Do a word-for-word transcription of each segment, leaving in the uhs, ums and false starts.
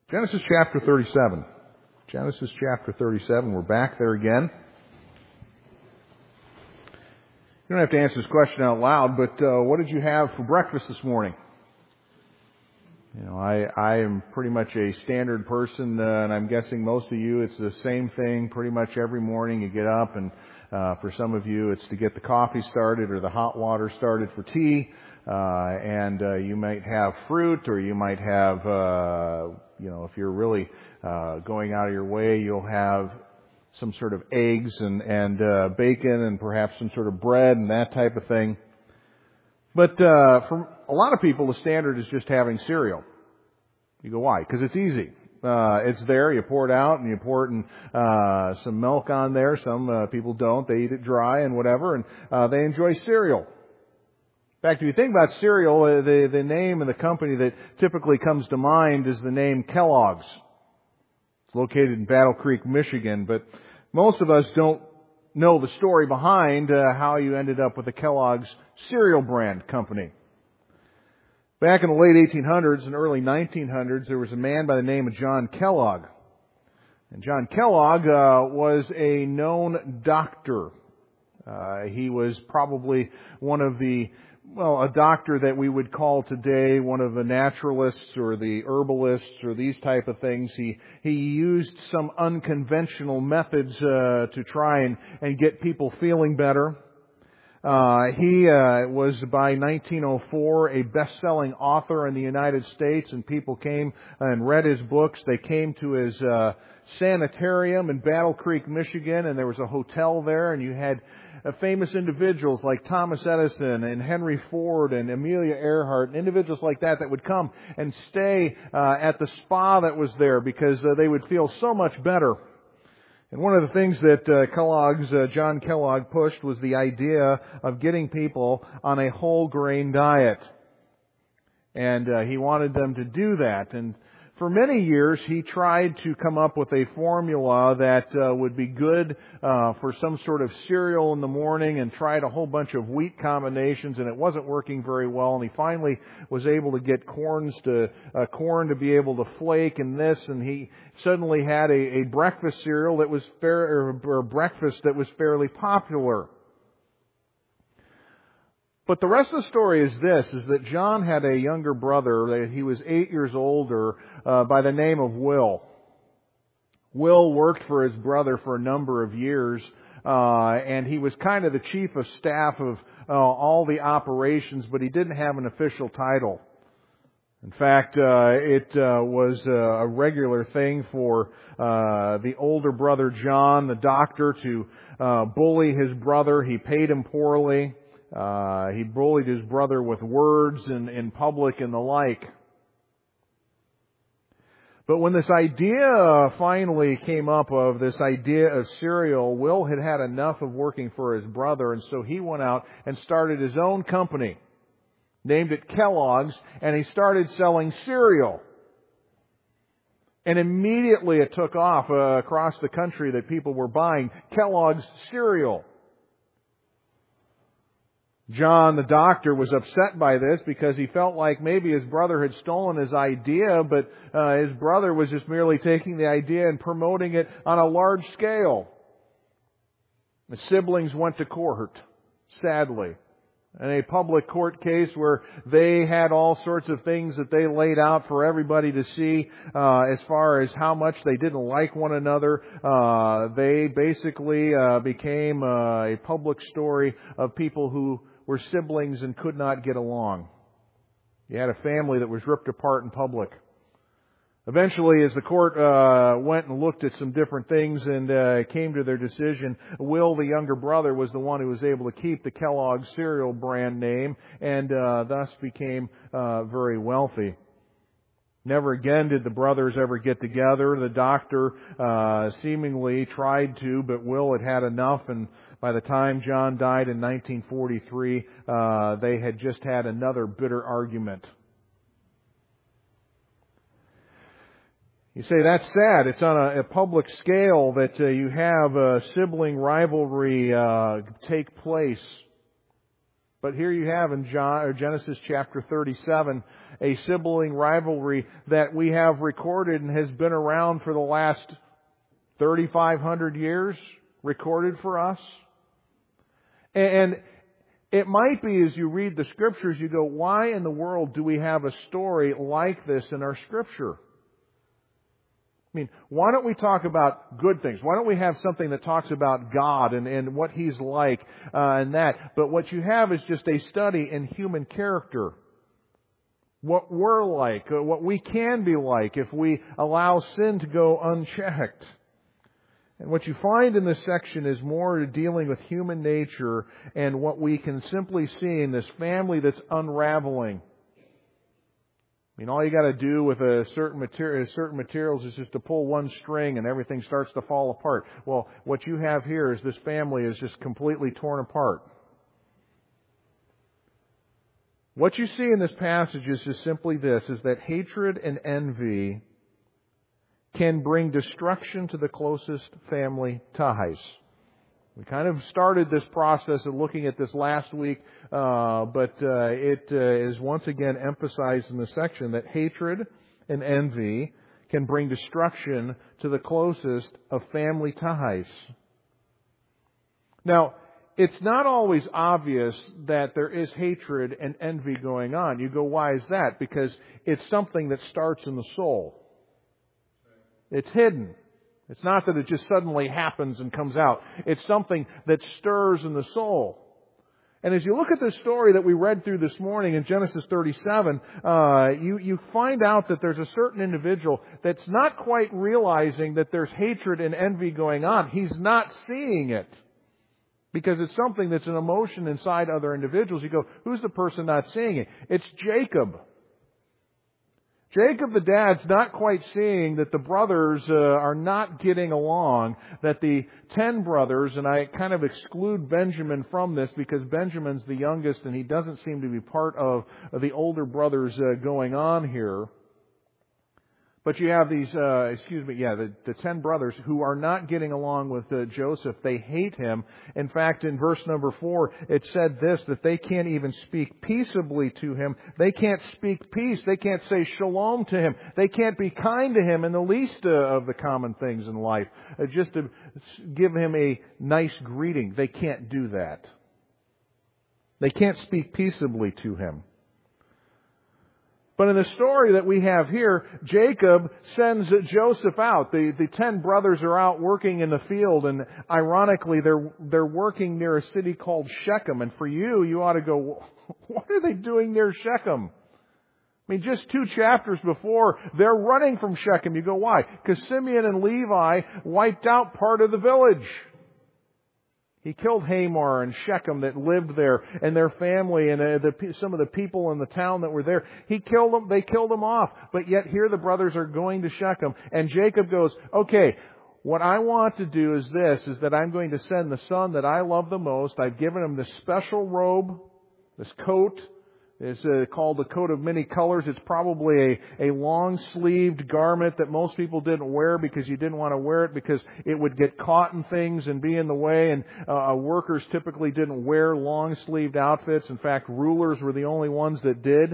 Genesis chapter thirty-seven. Genesis chapter thirty-seven. We're back there again. You don't have to answer this question out loud, but uh, what did you have for breakfast this morning? You know, I, I am pretty much a standard person, uh, and I'm guessing most of you, it's the same thing pretty much every morning. You get up, and uh, for some of you, it's to get the coffee started or the hot water started for tea. Uh, and uh, you might have fruit, or you might have, uh, you know, if you're really uh, going out of your way, you'll have some sort of eggs and, and uh, bacon and perhaps some sort of bread and that type of thing. But uh, for a lot of people, the standard is just having cereal. You go, why? Because it's easy. Uh, it's there, you pour it out, and you pour it in uh, some milk on there. Some uh, people don't. They eat it dry and whatever, and uh, they enjoy cereal. In fact, if you think about cereal, uh, the, the name and the company that typically comes to mind is the name Kellogg's. It's located in Battle Creek, Michigan, but most of us don't know the story behind uh, how you ended up with the Kellogg's cereal brand company. Back in the late eighteen hundreds and early nineteen hundreds, there was a man by the name of John Kellogg. And John Kellogg uh, was a known doctor. Uh, he was probably one of the Well, a doctor that we would call today one of the naturalists or the herbalists or these type of things. He he used some unconventional methods uh, to try and, and get people feeling better. Uh, he uh, was by nineteen oh four a best-selling author in the United States, and people came and read his books. They came to his uh, sanitarium in Battle Creek, Michigan, and there was a hotel there, and you had Uh, famous individuals like Thomas Edison and Henry Ford and Amelia Earhart and individuals like that that would come and stay uh, at the spa that was there because uh, they would feel so much better. And one of the things that uh, Kellogg's, uh, John Kellogg pushed was the idea of getting people on a whole grain diet. And uh, he wanted them to do that. And for many years, he tried to come up with a formula that uh, would be good uh, for some sort of cereal in the morning, and tried a whole bunch of wheat combinations, and it wasn't working very well. And he finally was able to get corns to uh, corn to be able to flake and this, and he suddenly had a, a breakfast cereal that was fair, or, or breakfast that was fairly popular. But the rest of the story is this, is that John had a younger brother, that he was eight years older, uh, by the name of Will. Will worked for his brother for a number of years, uh, and he was kind of the chief of staff of uh, all the operations, but he didn't have an official title. In fact, uh, it uh, was uh, a regular thing for uh, the older brother John, the doctor, to uh, bully his brother. He paid him poorly. Uh, he bullied his brother with words in, in public and the like. But when this idea finally came up of this idea of cereal, Will had had enough of working for his brother, and so he went out and started his own company, named it Kellogg's, and he started selling cereal. And immediately it took off uh, across the country that people were buying Kellogg's cereal. John, the doctor, was upset by this because he felt like maybe his brother had stolen his idea, but uh, his brother was just merely taking the idea and promoting it on a large scale. The siblings went to court, sadly, in a public court case where they had all sorts of things that they laid out for everybody to see uh, as far as how much they didn't like one another. Uh, they basically uh, became uh, a public story of people who were siblings and could not get along. You had a family that was ripped apart in public. Eventually, as the court uh, went and looked at some different things and uh, came to their decision, Will, the younger brother, was the one who was able to keep the Kellogg cereal brand name and uh, thus became uh, very wealthy. Never again did the brothers ever get together. The doctor uh, seemingly tried to, but Will had had enough, and by the time John died in nineteen forty-three, uh, they had just had another bitter argument. You say, that's sad. It's on a, a public scale that uh, you have a sibling rivalry uh, take place. But here you have in John, or Genesis chapter thirty-seven, a sibling rivalry that we have recorded and has been around for the last thirty-five hundred years, recorded for us. And it might be, as you read the Scriptures, you go, why in the world do we have a story like this in our Scripture? I mean, why don't we talk about good things? Why don't we have something that talks about God and, and what He's like uh, and that? But what you have is just a study in human character. What we're like, uh, what we can be like if we allow sin to go unchecked. And what you find in this section is more dealing with human nature and what we can simply see in this family that's unraveling. I mean, all you got to do with a certain material, certain materials is just to pull one string and everything starts to fall apart. Well, what you have here is this family is just completely torn apart. What you see in this passage is just simply this, is that hatred and envy can bring destruction to the closest family ties. We kind of started this process of looking at this last week, uh, but uh, it uh, is once again emphasized in the section that hatred and envy can bring destruction to the closest of family ties. Now, it's not always obvious that there is hatred and envy going on. You go, why is that? Because it's something that starts in the soul. It's hidden. It's not that it just suddenly happens and comes out. It's something that stirs in the soul. And as you look at this story that we read through this morning in Genesis thirty-seven, uh, you, you find out that there's a certain individual that's not quite realizing that there's hatred and envy going on. He's not seeing it. Because it's something that's an emotion inside other individuals. You go, who's the person not seeing it? It's Jacob. Jacob, the dad's not quite seeing that the brothers uh, are not getting along, that the ten brothers, and I kind of exclude Benjamin from this because Benjamin's the youngest and he doesn't seem to be part of, of the older brothers uh, going on here. But you have these, uh, excuse me, yeah, the, the ten brothers who are not getting along with uh, Joseph. They hate him. In fact, in verse number four, it said this, that they can't even speak peaceably to him. They can't speak peace. They can't say shalom to him. They can't be kind to him in the least uh, of the common things in life. Uh, just to give him a nice greeting. They can't do that. They can't speak peaceably to him. But in the story that we have here, Jacob sends Joseph out. The, the ten brothers are out working in the field, and ironically, they're, they're working near a city called Shechem. And for you, you ought to go, what are they doing near Shechem? I mean, just two chapters before, they're running from Shechem. You go, why? Because Simeon and Levi wiped out part of the village. He killed Hamor and Shechem that lived there, and their family, and uh, the, some of the people in the town that were there. He killed them. They killed them off. But yet here the brothers are going to Shechem, and Jacob goes, okay, what I want to do is this, is that I'm going to send the son that I love the most. I've given him this special robe, this coat. It's uh, called the coat of many colors. It's probably a, a long-sleeved garment that most people didn't wear because you didn't want to wear it because it would get caught in things and be in the way. And uh, workers typically didn't wear long-sleeved outfits. In fact, rulers were the only ones that did.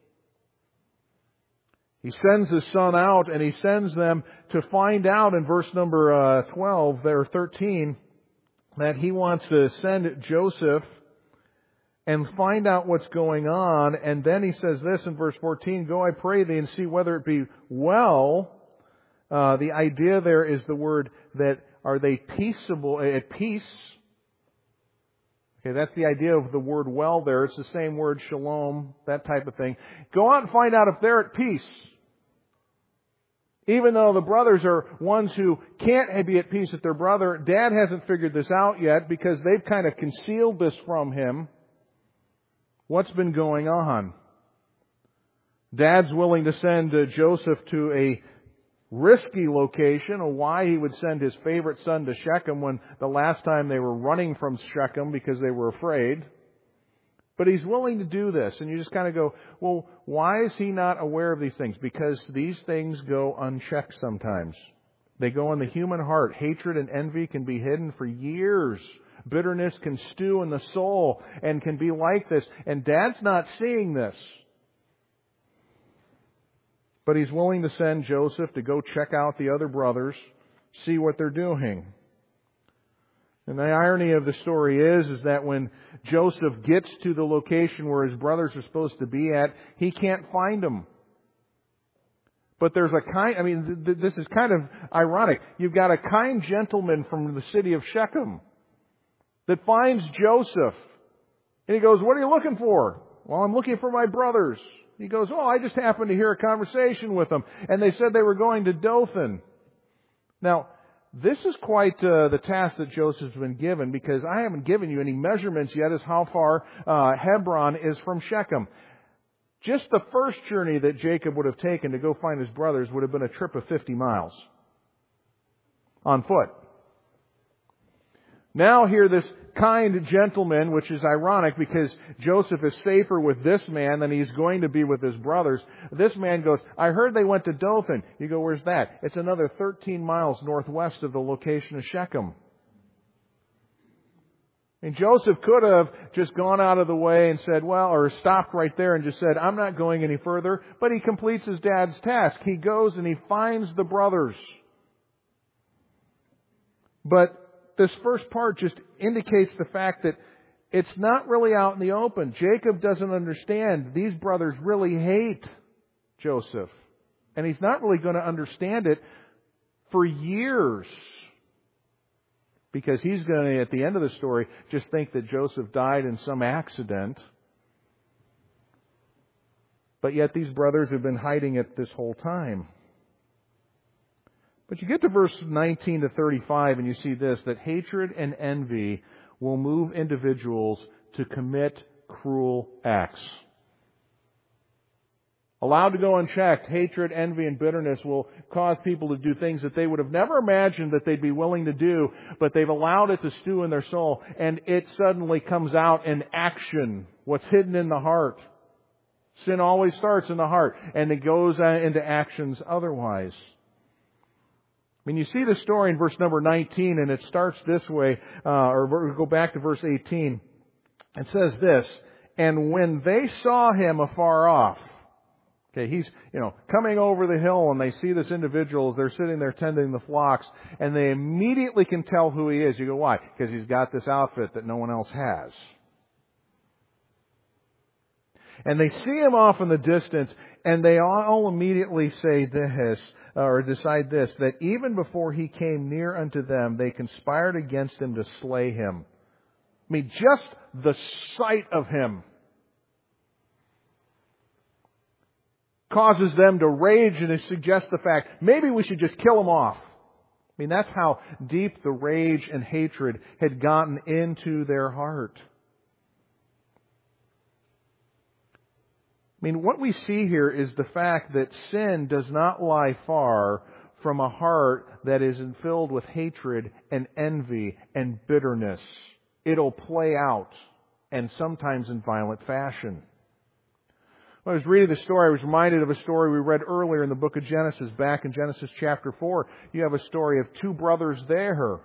He sends his son out, and he sends them to find out in verse number uh, twelve, or thirteen, that he wants to send Joseph and find out what's going on. And then he says this in verse fourteen, go, I pray thee, and see whether it be well. Uh, the idea there is the word that are they peaceable, at peace? Okay, that's the idea of the word well there. It's the same word, shalom, that type of thing. Go out and find out if they're at peace. Even though the brothers are ones who can't be at peace with their brother, Dad hasn't figured this out yet because they've kind of concealed this from him. What's been going on? Dad's willing to send uh, Joseph to a risky location, or why he would send his favorite son to Shechem when the last time they were running from Shechem because they were afraid. But he's willing to do this. And you just kind of go, well, why is he not aware of these things? Because these things go unchecked sometimes. They go in the human heart. Hatred and envy can be hidden for years Bitterness can stew in the soul and can be like this. And Dad's not seeing this. But he's willing to send Joseph to go check out the other brothers, see what they're doing. And the irony of the story is, is that when Joseph gets to the location where his brothers are supposed to be at, he can't find them. But there's a kind, I mean, th- this is kind of ironic. You've got a kind gentleman from the city of Shechem that finds Joseph. And he goes, "What are you looking for?" "Well, I'm looking for my brothers." He goes, "Oh, I just happened to hear a conversation with them. And they said they were going to Dothan." Now, this is quite uh, the task that Joseph's been given, because I haven't given you any measurements yet as how far uh, Hebron is from Shechem. Just the first journey that Jacob would have taken to go find his brothers would have been a trip of fifty miles on foot. Now here this kind gentleman, which is ironic because Joseph is safer with this man than he's going to be with his brothers. This man goes, "I heard they went to Dothan." You go, "Where's that?" "It's another thirteen miles northwest of the location of Shechem." And Joseph could have just gone out of the way and said, well, or stopped right there and just said, "I'm not going any further." But he completes his dad's task. He goes and he finds the brothers. But this first part just indicates the fact that it's not really out in the open. Jacob doesn't understand. These brothers really hate Joseph. And he's not really going to understand it for years. Because he's going to, at the end of the story, just think that Joseph died in some accident. But yet these brothers have been hiding it this whole time. But you get to verse nineteen to thirty-five and you see this, that hatred and envy will move individuals to commit cruel acts. Allowed to go unchecked, hatred, envy, and bitterness will cause people to do things that they would have never imagined that they'd be willing to do, but they've allowed it to stew in their soul, and it suddenly comes out in action. What's hidden in the heart. Sin always starts in the heart, and it goes into actions otherwise. I mean, you see the story in verse number nineteen, and it starts this way, uh, or go back to verse eighteen. It says this, "And when they saw him afar off," okay, he's, you know, coming over the hill, and they see this individual as they're sitting there tending the flocks, and they immediately can tell who he is. You go, why? Because he's got this outfit that no one else has. And they see him off in the distance, and they all immediately say this, or decide this, that even before he came near unto them, they conspired against him to slay him. I mean, just the sight of him causes them to rage and to suggest the fact, maybe we should just kill him off. I mean, that's how deep the rage and hatred had gotten into their heart. I mean, what we see here is the fact that sin does not lie far from a heart that is filled with hatred and envy and bitterness. It'll play out, and sometimes in violent fashion. When I was reading the story, I was reminded of a story we read earlier in the book of Genesis. Back in Genesis chapter four, you have a story of two brothers there.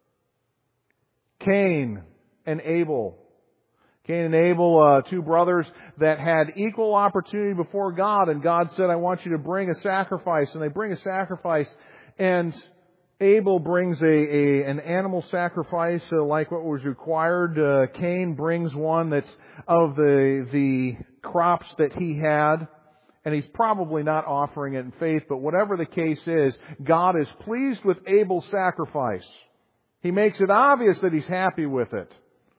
Cain and Abel. Cain and Abel, uh, two brothers that had equal opportunity before God. And God said, I want you to bring a sacrifice. And they bring a sacrifice. And Abel brings a, a an animal sacrifice uh, like what was required. Uh, Cain brings one that's of the the crops that he had. And he's probably not offering it in faith. But whatever the case is, God is pleased with Abel's sacrifice. He makes it obvious that He's happy with it.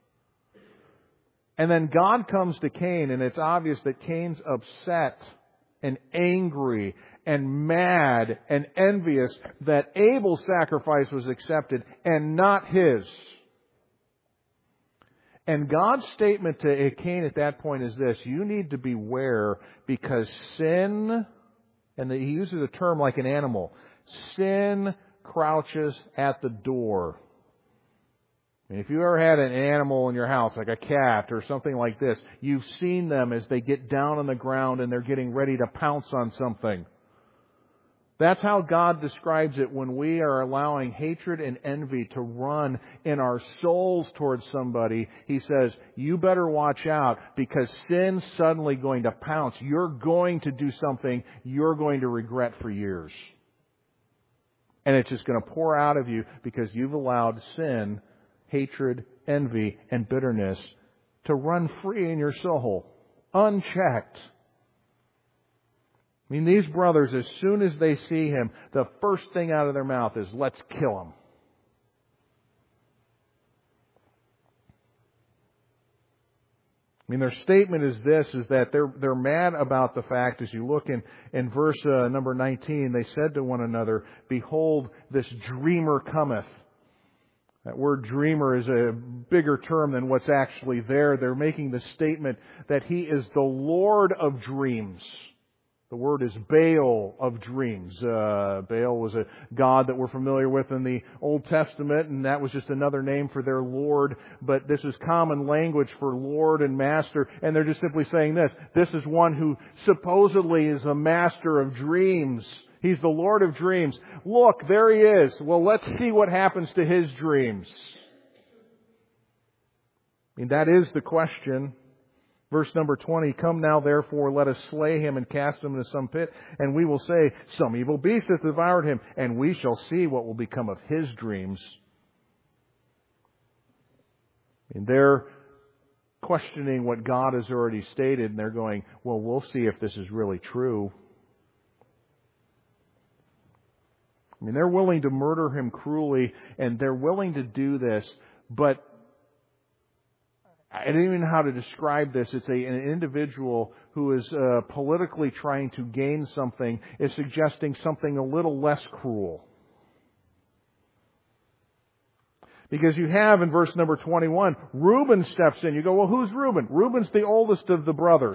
And then God comes to Cain, and it's obvious that Cain's upset and angry and mad and envious that Abel's sacrifice was accepted and not his. And God's statement to Cain at that point is this: you need to beware, because sin, and he uses a term like an animal, sin crouches at the door. If you ever had an animal in your house, like a cat or something like this, you've seen them as they get down on the ground and they're getting ready to pounce on something. That's how God describes it when we are allowing hatred and envy to run in our souls towards somebody. He says, you better watch out because sin's suddenly going to pounce. You're going to do something you're going to regret for years. And it's just going to pour out of you because you've allowed sin, hatred, envy, and bitterness to run free in your soul, unchecked. I mean, these brothers, as soon as they see him, the first thing out of their mouth is, let's kill him. I mean, their statement is this, is that they're, they're mad about the fact, as you look in, in verse uh, number nineteen, they said to one another, behold, this dreamer cometh. That word dreamer is a bigger term than what's actually there. They're making the statement that he is the Lord of dreams. The word is Baal of dreams. Uh, Baal was a god that we're familiar with in the Old Testament, and that was just another name for their Lord. But this is common language for Lord and Master, and they're just simply saying this. This is one who supposedly is a master of dreams. He's the Lord of dreams. Look, there he is. Well, let's see what happens to his dreams. I mean, that is the question. Verse number twenty, come now therefore, let us slay him and cast him into some pit, and we will say, some evil beast hath devoured him, and we shall see what will become of his dreams. And they're questioning what God has already stated, and they're going, well, we'll see if this is really true. I mean, they're willing to murder him cruelly, and they're willing to do this, but I don't even know how to describe this. It's a, an individual who is uh, politically trying to gain something, is suggesting something a little less cruel. Because you have in verse number twenty-one, Reuben steps in. You go, well, who's Reuben? Reuben's the oldest of the brothers.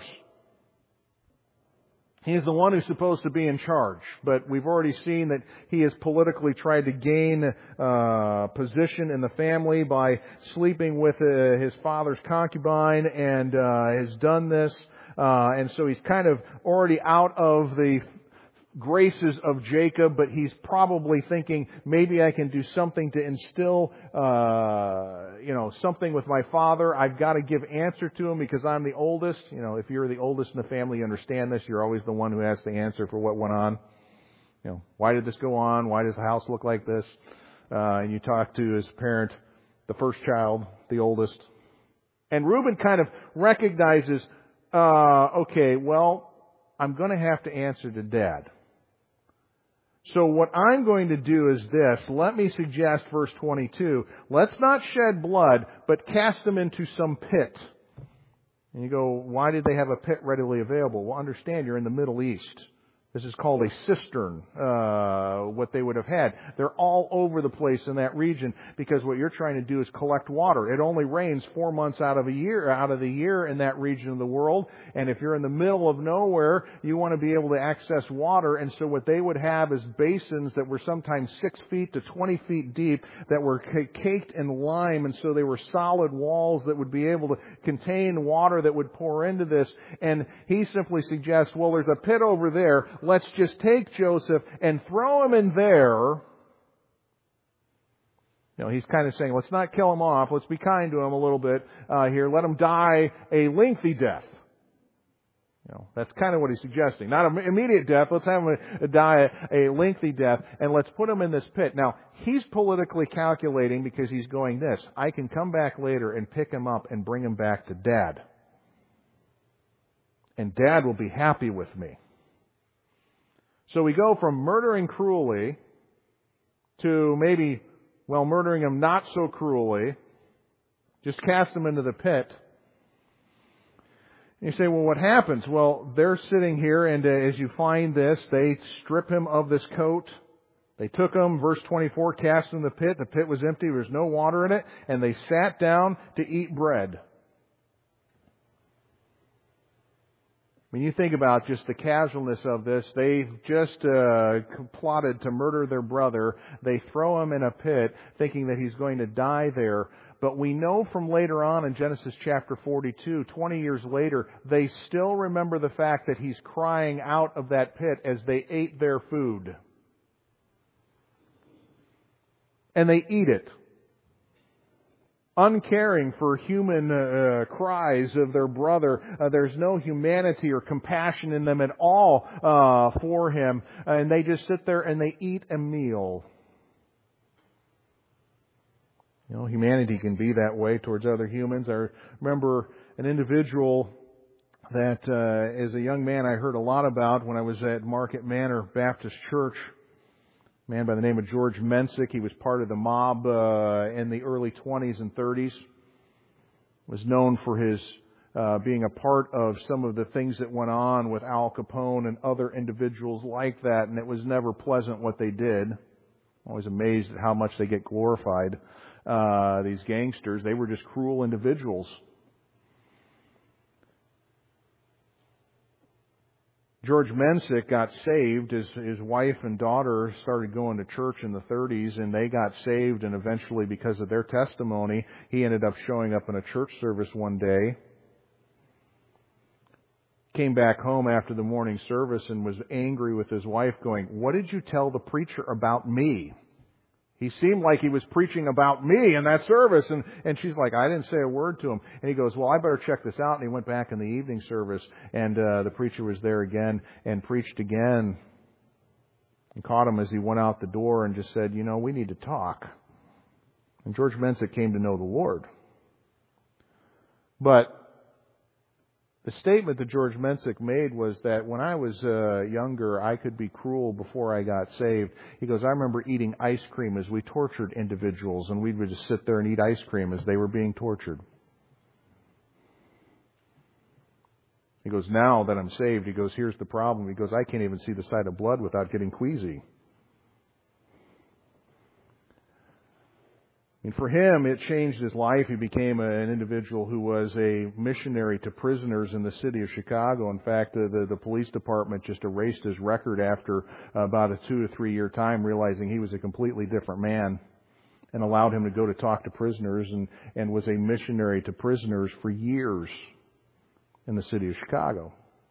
He's the one who's supposed to be in charge, but we've already seen that he has politically tried to gain uh, position in the family by sleeping with uh, his father's concubine, and uh, has done this. Uh, and so he's kind of already out of the graces of Jacob, but he's probably thinking, maybe I can do something to instill, uh, you know, something with my father. I've got to give answer to him because I'm the oldest. You know, if you're the oldest in the family, you understand this. You're always the one who has to answer for what went on. You know, why did this go on? Why does the house look like this? Uh, and you talk to his parent, the first child, the oldest. And Reuben kind of recognizes, uh, okay, well, I'm going to have to answer to Dad. So what I'm going to do is this. Let me suggest verse twenty-two. Let's not shed blood, but cast them into some pit. And you go, why did they have a pit readily available? Well, understand, you're in the Middle East. This is called a cistern, uh, what they would have had. They're all over the place in that region because what you're trying to do is collect water. It only rains four months out of a year, out of the year in that region of the world. And if you're in the middle of nowhere, you want to be able to access water. And so what they would have is basins that were sometimes six feet to twenty feet deep that were caked in lime. And so they were solid walls that would be able to contain water that would pour into this. And he simply suggests, well, there's a pit over there. Let's just take Joseph and throw him in there. You know, he's kind of saying, let's not kill him off. Let's be kind to him a little bit uh, here. Let him die a lengthy death. You know, that's kind of what he's suggesting. Not an immediate death. Let's have him die a, a lengthy death, and let's put him in this pit. Now, he's politically calculating because he's going this. I can come back later and pick him up and bring him back to Dad. And Dad will be happy with me. So we go from murdering cruelly to maybe, well, murdering him not so cruelly. Just cast him into the pit. And you say, well, what happens? Well, they're sitting here, and uh, as you find this, they strip him of this coat. They took him, verse twenty-four, cast him in the pit. The pit was empty. There was no water in it. And they sat down to eat bread. When you think about just the casualness of this, they've just uh, plotted to murder their brother. They throw him in a pit thinking that he's going to die there. But we know from later on in Genesis chapter forty-two, twenty years later, they still remember the fact that he's crying out of that pit as they ate their food. and they eat it, uncaring for human uh, cries of their brother. Uh, there's no humanity or compassion in them at all uh, for him. And they just sit there and they eat a meal. You know, humanity can be that way towards other humans. I remember an individual that uh, as a young man I heard a lot about when I was at Market Manor Baptist Church. A man by the name of George Mensick. He was part of the mob uh, in the early twenties and thirties. Was known for his uh, being a part of some of the things that went on with Al Capone and other individuals like that, and it was never pleasant what they did. I'm always amazed at how much they get glorified. Uh, these gangsters, they were just cruel individuals. George Mensick got saved. His, his wife and daughter started going to church in the thirties, and they got saved, and eventually, because of their testimony, he ended up showing up in a church service one day. Came back home after the morning service and was angry with his wife, going, "What did you tell the preacher about me? He seemed like he was preaching about me in that service." And, and she's like, "I didn't say a word to him." And he goes, "Well, I better check this out." And he went back in the evening service, and uh, the preacher was there again and preached again. And caught him as he went out the door and just said, "You know, we need to talk." And George Mensick came to know the Lord. But the statement that George Mensick made was that when I was uh, younger, I could be cruel before I got saved. He goes, "I remember eating ice cream as we tortured individuals, and we would just sit there and eat ice cream as they were being tortured." He goes, "Now that I'm saved," he goes, "here's the problem." He goes, "I can't even see the sight of blood without getting queasy." And for him, it changed his life. He became an individual who was a missionary to prisoners in the city of Chicago. In fact, the, the, the police department just erased his record after about a two to three year time, realizing he was a completely different man, and allowed him to go to talk to prisoners, and, and was a missionary to prisoners for years in the city of Chicago.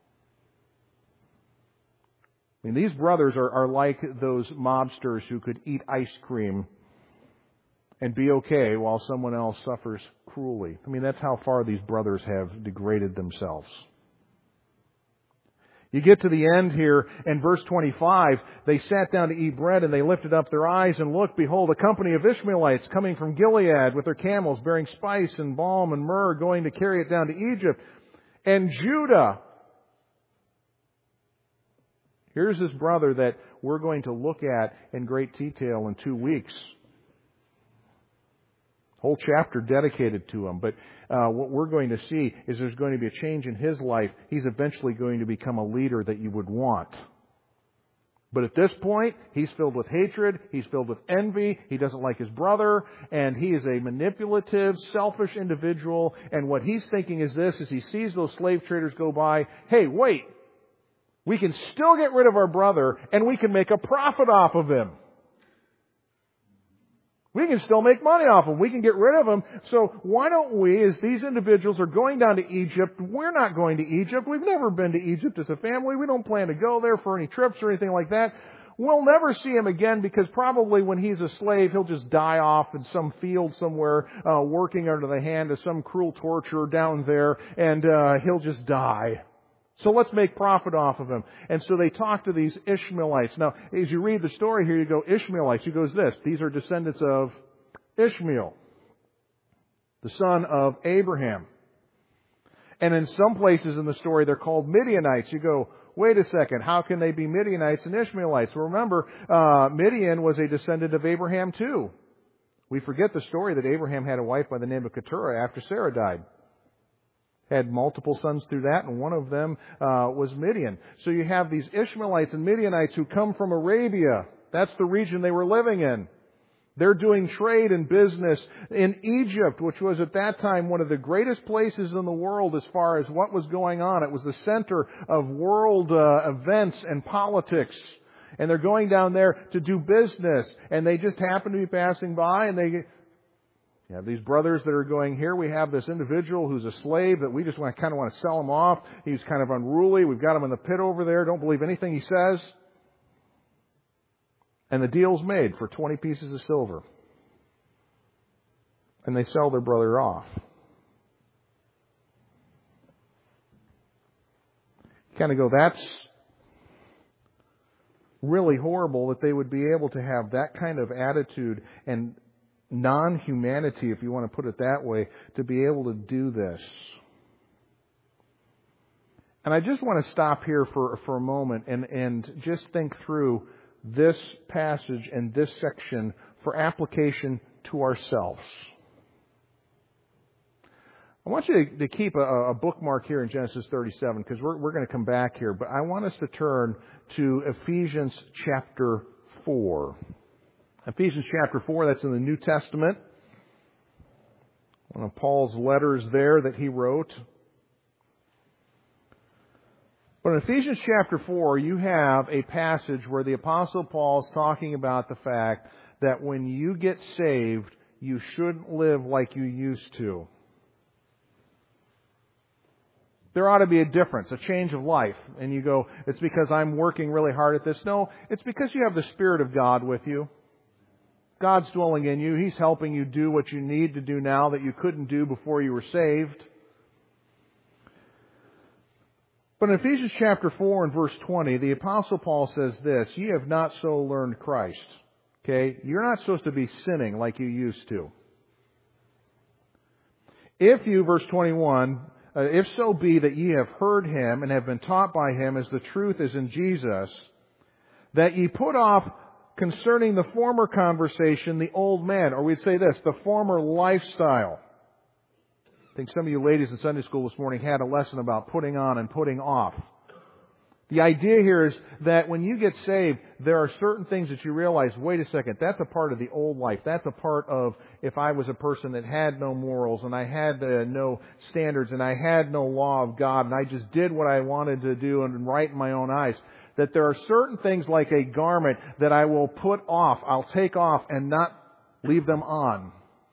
I mean, these brothers are, are like those mobsters who could eat ice cream and be okay while someone else suffers cruelly. I mean, that's how far these brothers have degraded themselves. You get to the end here, in verse twenty-five, "They sat down to eat bread, and they lifted up their eyes, and looked, behold, a company of Ishmaelites coming from Gilead with their camels, bearing spice and balm and myrrh, going to carry it down to Egypt. And Judah," here's this brother that we're going to look at in great detail in two weeks. Whole chapter dedicated to him. But uh, what we're going to see is there's going to be a change in his life. He's eventually going to become a leader that you would want. But at this point, he's filled with hatred. He's filled with envy. He doesn't like his brother. And he is a manipulative, selfish individual. And what he's thinking is this, as he sees those slave traders go by, "Hey, wait. We can still get rid of our brother, and we can make a profit off of him. We can still make money off him. We can get rid of him. So why don't we, as these individuals are going down to Egypt, we're not going to Egypt. We've never been to Egypt as a family. We don't plan to go there for any trips or anything like that. We'll never see him again, because probably when he's a slave, he'll just die off in some field somewhere, uh, working under the hand of some cruel torturer down there, and uh, he'll just die. So let's make profit off of him." And so they talk to these Ishmaelites. Now, as you read the story here, you go, Ishmaelites. He goes this. These are descendants of Ishmael, the son of Abraham. And in some places in the story, they're called Midianites. You go, wait a second. How can they be Midianites and Ishmaelites? Well, remember, uh, Midian was a descendant of Abraham too. We forget the story that Abraham had a wife by the name of Keturah after Sarah died. Had multiple sons through that, and one of them uh, was Midian. So you have these Ishmaelites and Midianites who come from Arabia. That's the region they were living in. They're doing trade and business in Egypt, which was at that time one of the greatest places in the world as far as what was going on. It was the center of world uh, events and politics. And they're going down there to do business. And they just happen to be passing by, and they... You have these brothers that are going, here we have this individual who's a slave that we just want, kind of want to sell him off. He's kind of unruly. We've got him in the pit over there. Don't believe anything he says. And the deal's made for twenty pieces of silver. and they sell their brother off. You kind of go, that's really horrible that they would be able to have that kind of attitude and non-humanity, if you want to put it that way, to be able to do this. And I just want to stop here for, for a moment and, and just think through this passage and this section for application to ourselves. I want you to, to keep a, a bookmark here in Genesis thirty-seven, because we're, we're going to come back here, but I want us to turn to Ephesians chapter four. Ephesians chapter four, that's in the New Testament. One of Paul's letters there that he wrote. But in Ephesians chapter four, you have a passage where the Apostle Paul is talking about the fact that when you get saved, you shouldn't live like you used to. There ought to be a difference, a change of life. And you go, it's because I'm working really hard at this. No, it's because you have the Spirit of God with you. God's dwelling in you. He's helping you do what you need to do now that you couldn't do before you were saved. But in Ephesians chapter four and verse twenty, the Apostle Paul says this, "Ye have not so learned Christ." Okay? You're not supposed to be sinning like you used to. If you, verse twenty-one, uh, if so be that ye have heard Him and have been taught by Him as the truth is in Jesus, that ye put off concerning the former conversation the old man, or we'd say this, the former lifestyle. I think some of you ladies in Sunday school this morning had a lesson about putting on and putting off. The idea here is that when you get saved, there are certain things that you realize, wait a second, that's a part of the old life. That's a part of if I was a person that had no morals and I had uh, no standards and I had no law of God and I just did what I wanted to do and right in my own eyes, that there are certain things like a garment that I will put off, I'll take off and not leave them on.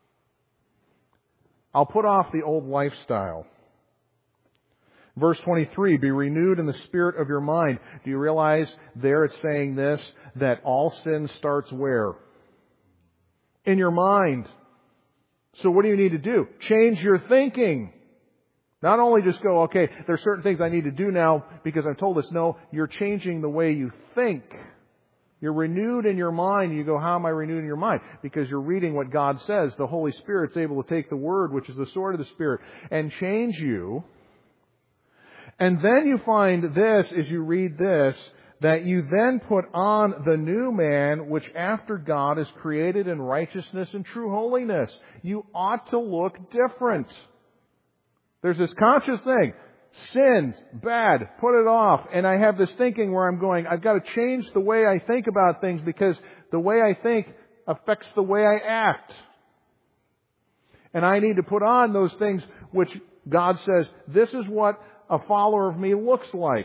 I'll put off the old lifestyle. Verse twenty-three, be renewed in the spirit of your mind. Do you realize there it's saying this, that all sin starts where? In your mind. So what do you need to do? Change your thinking. Not only just go, okay, there's certain things I need to do now because I'm told this. No, you're changing the way you think. You're renewed in your mind. You go, how am I renewed in your mind? Because you're reading what God says. The Holy Spirit's able to take the Word, which is the sword of the Spirit, and change you. And then you find this, as you read this, that you then put on the new man, which after God is created in righteousness and true holiness. You ought to look different. There's this conscious thing. Sins, bad, put it off. And I have this thinking where I'm going, I've got to change the way I think about things because the way I think affects the way I act. And I need to put on those things which God says, this is what a follower of me looks like.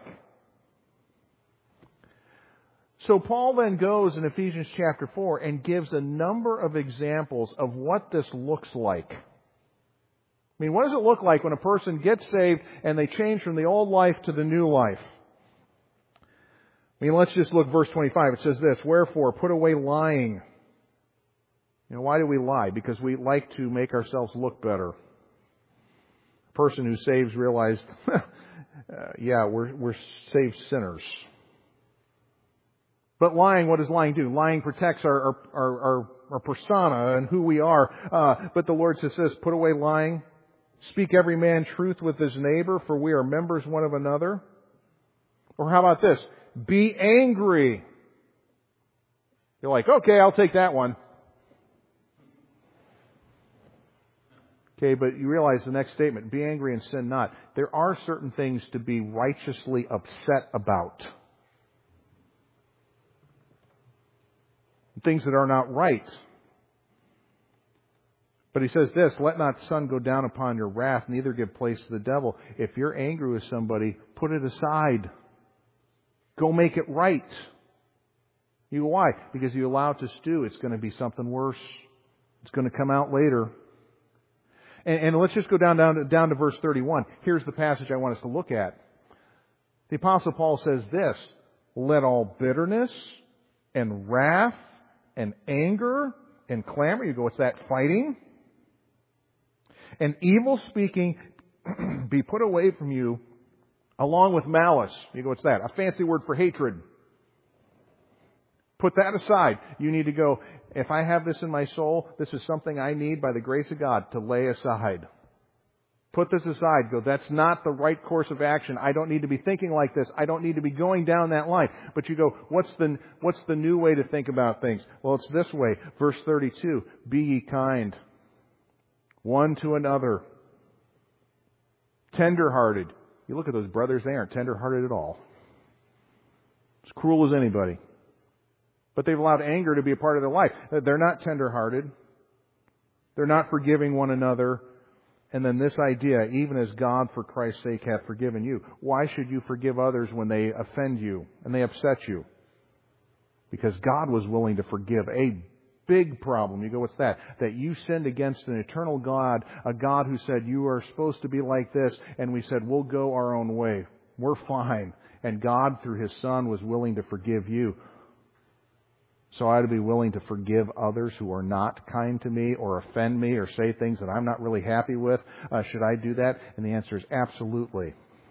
So Paul then goes in Ephesians chapter four and gives a number of examples of what this looks like. I mean, what does it look like when a person gets saved and they change from the old life to the new life? I mean, let's just look verse twenty-five. It says this, wherefore put away lying. You know, why do we lie? Because we like to make ourselves look better. A person who saves realized, uh, yeah, we're, we're saved sinners. But lying, what does lying do? Lying protects our, our, our, our persona and who we are. Uh, but the Lord says this, put away lying. Speak every man truth with his neighbor, for we are members one of another. Or how about this? Be angry. You're like, okay, I'll take that one. Okay, but you realize the next statement, be angry and sin not. There are certain things to be righteously upset about. Things that are not right. But he says this, let not the sun go down upon your wrath, neither give place to the devil. If you're angry with somebody, put it aside. Go make it right. You go, why? Because you allow it to stew, it's going to be something worse. It's going to come out later. And, and let's just go down, down, to, down to verse thirty-one. Here's the passage I want us to look at. The Apostle Paul says this, let all bitterness and wrath and anger and clamor. You go, what's that? Fighting? And evil speaking be put away from you along with malice. You go, what's that? A fancy word for hatred. Put that aside. You need to go, if I have this in my soul, this is something I need by the grace of God to lay aside. Put this aside. Go, that's not the right course of action. I don't need to be thinking like this. I don't need to be going down that line. But you go, what's the, what's the new way to think about things? Well, it's this way. Verse thirty-two, be ye kind, one to another, tender-hearted. You look at those brothers, they aren't tender-hearted at all. As cruel as anybody. But they've allowed anger to be a part of their life. They're not tender-hearted. They're not forgiving one another. And then this idea, even as God for Christ's sake hath forgiven you. Why should you forgive others when they offend you and they upset you? Because God was willing to forgive a big problem. You go, what's that? That you sinned against an eternal God, a God who said you are supposed to be like this, and we said we'll go our own way. We're fine. And God, through His Son, was willing to forgive you. So I ought to be willing to forgive others who are not kind to me or offend me or say things that I'm not really happy with. Uh, should I do that? And the answer is absolutely.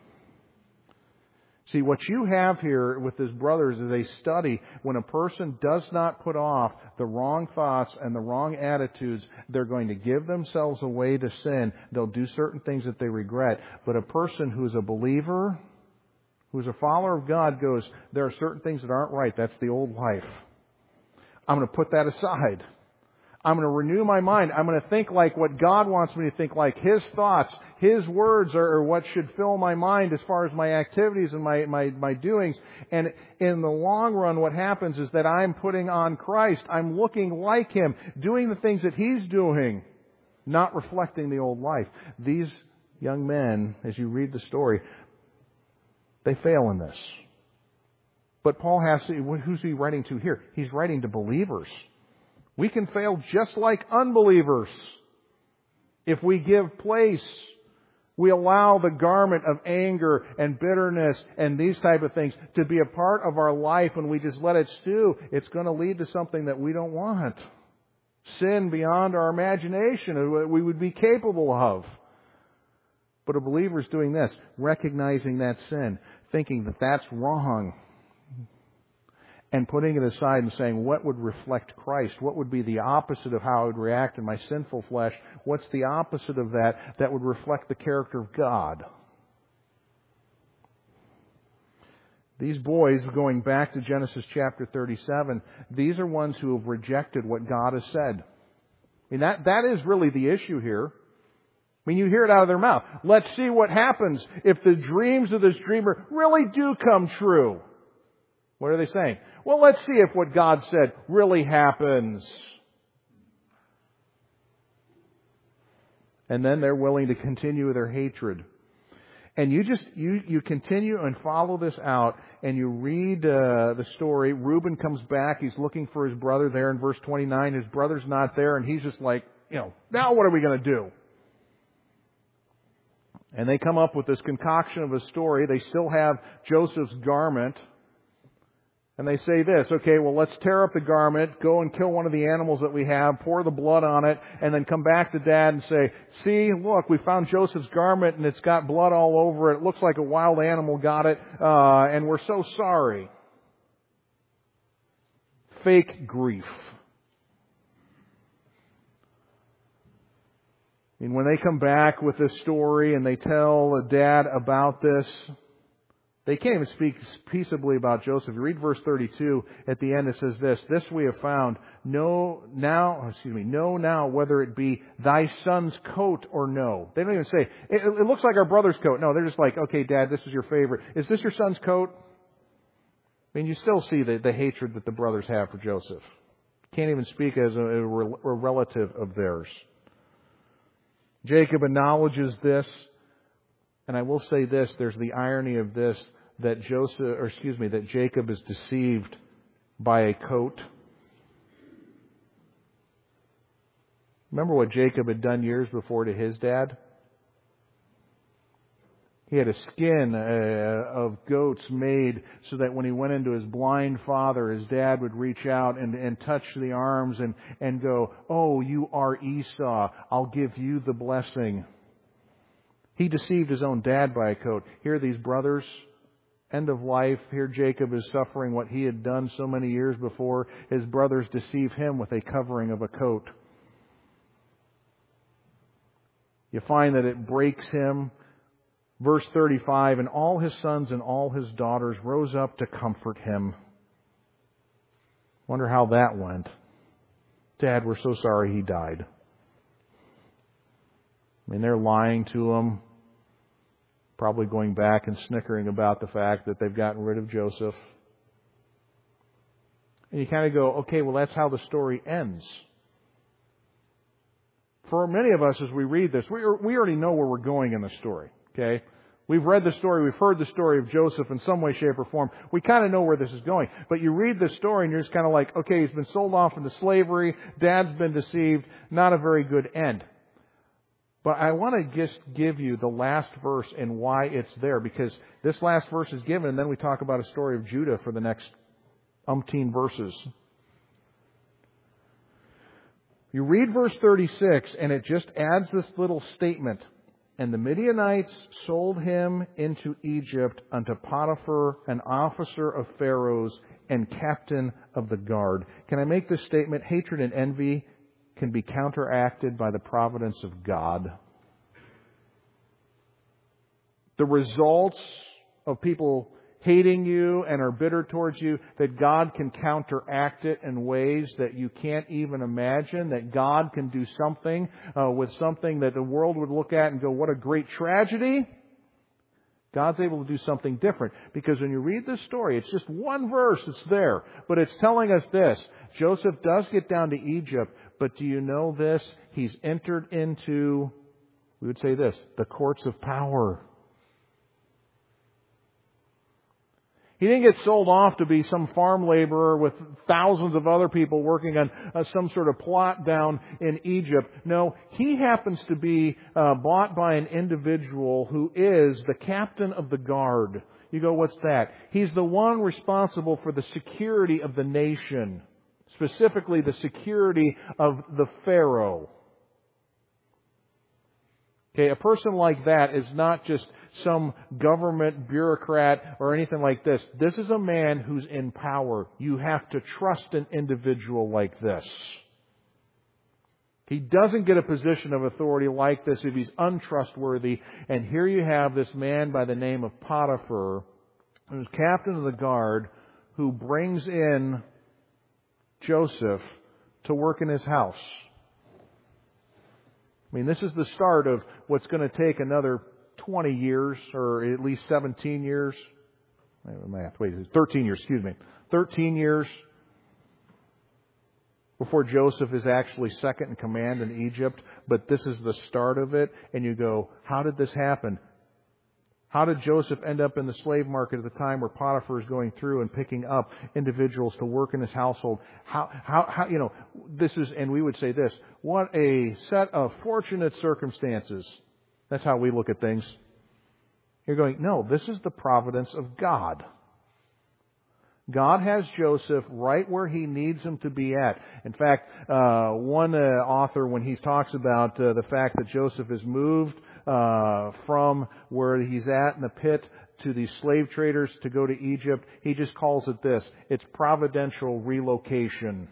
See, what you have here with his brothers is a study. When a person does not put off the wrong thoughts and the wrong attitudes, they're going to give themselves away to sin. They'll do certain things that they regret. But a person who's a believer, who's a follower of God, goes, there are certain things that aren't right. That's the old life. I'm going to put that aside. I'm going to renew my mind. I'm going to think like what God wants me to think like. His thoughts, His words are what should fill my mind as far as my activities and my, my, my doings. And in the long run, what happens is that I'm putting on Christ. I'm looking like Him, doing the things that He's doing, not reflecting the old life. These young men, as you read the story, they fail in this. But Paul has to, who's he writing to here? He's writing to believers. We can fail just like unbelievers. If we give place, we allow the garment of anger and bitterness and these type of things to be a part of our life, and we just let it stew, it's going to lead to something that we don't want. Sin beyond our imagination, we would be capable of. But a believer is doing this, recognizing that sin, thinking that that's wrong, and putting it aside and saying, what would reflect Christ? What would be the opposite of how I would react in my sinful flesh? What's the opposite of that that would reflect the character of God? These boys, going back to Genesis chapter thirty-seven, these are ones who have rejected what God has said. I mean, that, that is really the issue here. I mean, you hear it out of their mouth. Let's see what happens if the dreams of this dreamer really do come true. What are they saying? Well, let's see if what God said really happens. And then they're willing to continue their hatred. And you just, you, you continue and follow this out, and you read uh, the story. Reuben comes back. He's looking for his brother there in verse twenty-nine. His brother's not there, and he's just like, you know, now what are we going to do? And they come up with this concoction of a story. They still have Joseph's garment. And they say this, okay, well, let's tear up the garment, go and kill one of the animals that we have, pour the blood on it, and then come back to Dad and say, see, look, we found Joseph's garment and it's got blood all over it. It looks like a wild animal got it, uh, and we're so sorry. Fake grief. And when they come back with this story and they tell Dad about this, they can't even speak peaceably about Joseph. You read verse thirty-two, at the end it says this, this we have found, know now, excuse me, know now whether it be thy son's coat or no. They don't even say, it, it looks like our brother's coat. No, they're just like, okay, Dad, this is your favorite. Is this your son's coat? I mean, you still see the, the hatred that the brothers have for Joseph. Can't even speak as a, a relative of theirs. Jacob acknowledges this. And I will say this, there's the irony of this, that Joseph, or excuse me, that Jacob is deceived by a coat. Remember what Jacob had done years before to his dad? He had a skin uh, of goats made so that when he went into his blind father, his dad would reach out and, and touch the arms and, and go, "Oh, you are Esau. I'll give you the blessing." He deceived his own dad by a coat. Here these brothers, end of life. Here Jacob is suffering what he had done so many years before. His brothers deceive him with a covering of a coat. You find that it breaks him. Verse thirty-five, "And all his sons and all his daughters rose up to comfort him." Wonder how that went. "Dad, we're so sorry he died." I mean, they're lying to him, probably going back and snickering about the fact that they've gotten rid of Joseph. And you kind of go, okay, well, that's how the story ends. For many of us, as we read this, we we already know where we're going in the story. Okay? We've read the story, we've heard the story of Joseph in some way, shape, or form. We kind of know where this is going. But you read this story and you're just kind of like, okay, he's been sold off into slavery, Dad's been deceived, not a very good end. But I want to just give you the last verse and why it's there, because this last verse is given, and then we talk about a story of Judah for the next umpteen verses. You read verse thirty-six, and it just adds this little statement. "And the Midianites sold him into Egypt unto Potiphar, an officer of Pharaoh's and captain of the guard." Can I make this statement? Hatred and envy can be counteracted by the providence of God. The results of people hating you and are bitter towards you, that God can counteract it in ways that you can't even imagine, that God can do something uh, with something that the world would look at and go, what a great tragedy. God's able to do something different. Because when you read this story, it's just one verse that's there. But it's telling us this. Joseph does get down to Egypt, but do you know this? He's entered into, we would say this, the courts of power. He didn't get sold off to be some farm laborer with thousands of other people working on uh, some sort of plot down in Egypt. No, he happens to be uh, bought by an individual who is the captain of the guard. You go, what's that? He's the one responsible for the security of the nation, specifically the security of the Pharaoh. Okay, a person like that is not just some government bureaucrat or anything like this. This is a man who's in power. You have to trust an individual like this. He doesn't get a position of authority like this if he's untrustworthy. And here you have this man by the name of Potiphar, who's captain of the guard, who brings in Joseph to work in his house. I mean, this is the start of what's going to take another twenty years, or at least seventeen years. Math, wait, thirteen years, excuse me. thirteen years before Joseph is actually second in command in Egypt. But this is the start of it. And you go, how did this happen? How did Joseph end up in the slave market at the time where Potiphar is going through and picking up individuals to work in his household? How, how, how, you know, this is, and we would say this, what a set of fortunate circumstances. That's how we look at things. You're going, no, this is the providence of God. God has Joseph right where he needs him to be at. In fact, uh, one uh, author, when he talks about uh, the fact that Joseph is moved uh, from where he's at in the pit to these slave traders to go to Egypt, he just calls it this. It's providential relocation.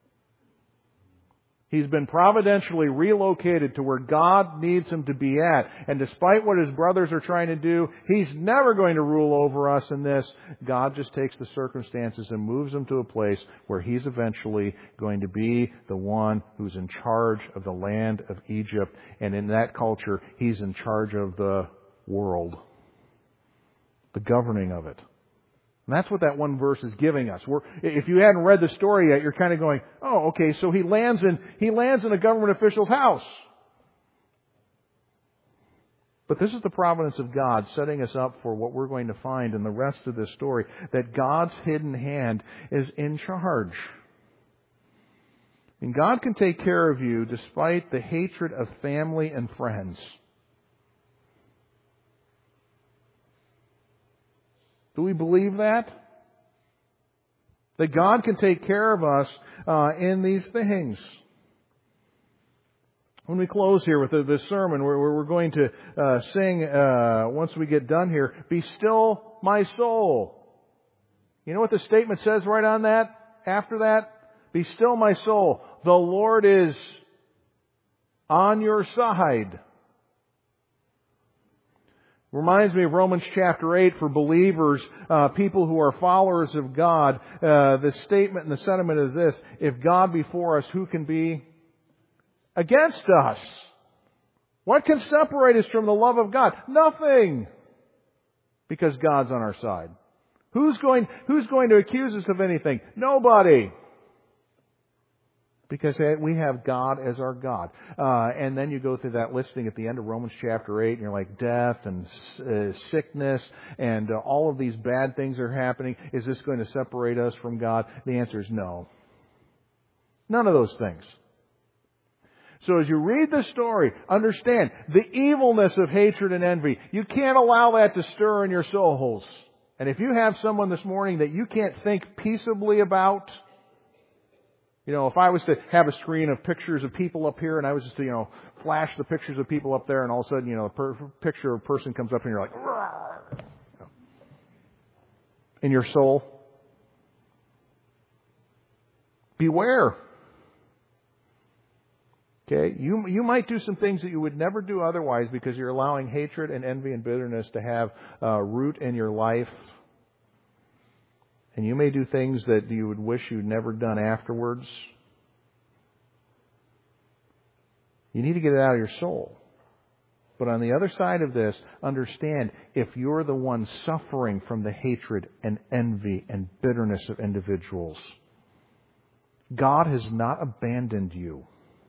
He's been providentially relocated to where God needs him to be at. And despite what his brothers are trying to do, he's never going to rule over us in this. God just takes the circumstances and moves him to a place where he's eventually going to be the one who's in charge of the land of Egypt. And in that culture, he's in charge of the world, the governing of it. And that's what that one verse is giving us. We're, if you hadn't read the story yet, you're kind of going, oh, okay, so he lands in he lands in a government official's house. But this is the providence of God setting us up for what we're going to find in the rest of this story, that God's hidden hand is in charge. And God can take care of you despite the hatred of family and friends. Do we believe that? That God can take care of us uh, in these things. When we close here with this sermon, we're, we're going to uh, sing, uh, once we get done here, "Be still my soul." You know what the statement says right on that, after that? "Be still my soul. The Lord is on your side." Reminds me of Romans chapter eight for believers, uh, people who are followers of God. Uh, the statement and the sentiment is this: if God be for us, who can be against us? What can separate us from the love of God? Nothing. Because God's on our side. Who's going, who's going to accuse us of anything? Nobody. Because we have God as our God. Uh, and then you go through that listing at the end of Romans chapter eight, and you're like, death and uh, sickness and uh, all of these bad things are happening. Is this going to separate us from God? The answer is no. None of those things. So as you read the story, understand the evilness of hatred and envy. You can't allow that to stir in your souls. And if you have someone this morning that you can't think peaceably about, you know, if I was to have a screen of pictures of people up here and I was just to, you know, flash the pictures of people up there and all of a sudden, you know, a per- picture of a person comes up and you're like, "Rawr." In your soul, beware. Okay, you you might do some things that you would never do otherwise because you're allowing hatred and envy and bitterness to have uh, root in your life. And you may do things that you would wish you'd never done afterwards. You need to get it out of your soul. But on the other side of this, understand, if you're the one suffering from the hatred and envy and bitterness of individuals, God has not abandoned you.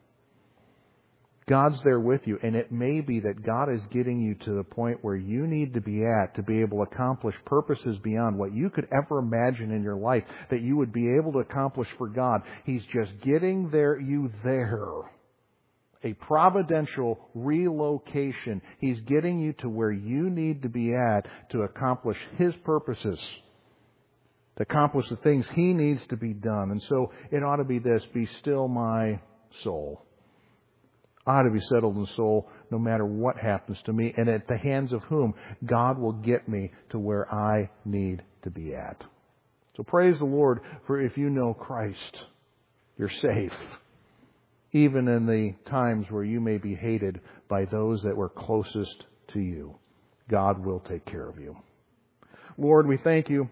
God's there with you, and it may be that God is getting you to the point where you need to be at to be able to accomplish purposes beyond what you could ever imagine in your life that you would be able to accomplish for God. He's just getting there, you there. A providential relocation. He's getting you to where you need to be at to accomplish His purposes, to accomplish the things He needs to be done. And so it ought to be this: be still my soul. I ought to be settled in soul no matter what happens to me, and at the hands of whom God will get me to where I need to be at. So praise the Lord, for if you know Christ, you're safe. Even in the times where you may be hated by those that were closest to you, God will take care of you. Lord, we thank you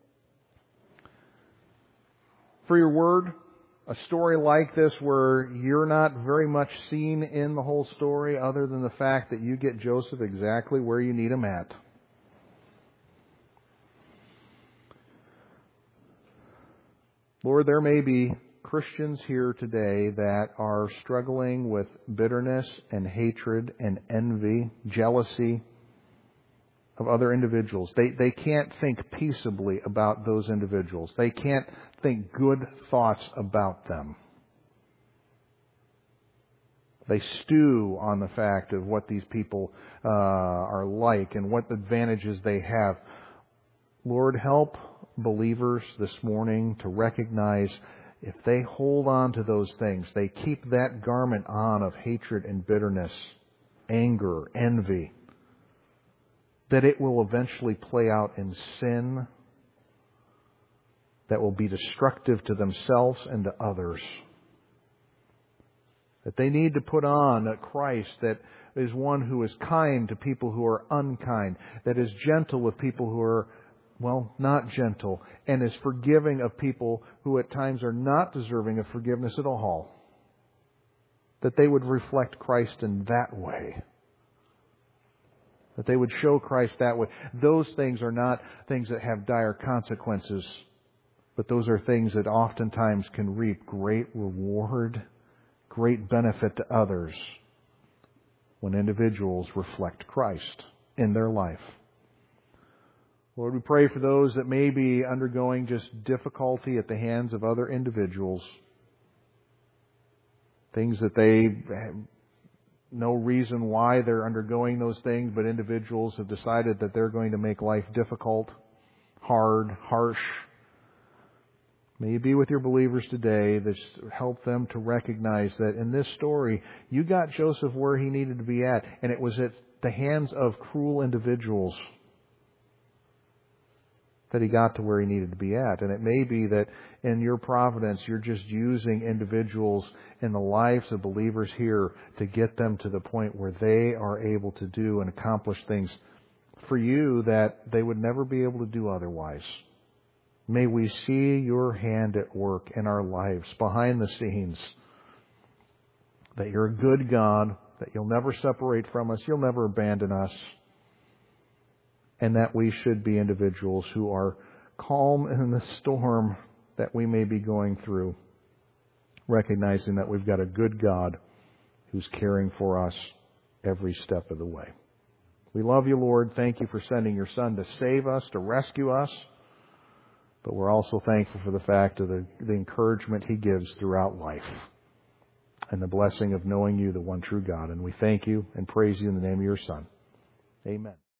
for your word. A story like this where you're not very much seen in the whole story other than the fact that you get Joseph exactly where you need him at. Lord, there may be Christians here today that are struggling with bitterness and hatred and envy, jealousy of other individuals. They, they can't think peaceably about those individuals. They can't think good thoughts about them. They stew on the fact of what these people uh, are like and what advantages they have. Lord, help believers this morning to recognize if they hold on to those things, they keep that garment on of hatred and bitterness, anger, envy, that it will eventually play out in sin that will be destructive to themselves and to others. That they need to put on a Christ that is one who is kind to people who are unkind, that is gentle with people who are, well, not gentle, and is forgiving of people who at times are not deserving of forgiveness at all. That they would reflect Christ in that way. That they would show Christ that way. Those things are not things that have dire consequences, but those are things that oftentimes can reap great reward, great benefit to others when individuals reflect Christ in their life. Lord, we pray for those that may be undergoing just difficulty at the hands of other individuals. Things that they have no reason why they're undergoing those things, but individuals have decided that they're going to make life difficult. hard, harsh. May you be with your believers today that help them to recognize that in this story, you got Joseph where he needed to be at, and it was at the hands of cruel individuals that he got to where he needed to be at. And it may be that in your providence, you're just using individuals in the lives of believers here to get them to the point where they are able to do and accomplish things for you that they would never be able to do otherwise. May we see your hand at work in our lives, behind the scenes, that you're a good God, that you'll never separate from us, you'll never abandon us, and that we should be individuals who are calm in the storm that we may be going through, recognizing that we've got a good God who's caring for us every step of the way. We love you, Lord. Thank you for sending your Son to save us, to rescue us. But we're also thankful for the fact of the, the encouragement He gives throughout life and the blessing of knowing you, the one true God. And we thank you and praise you in the name of your Son. Amen.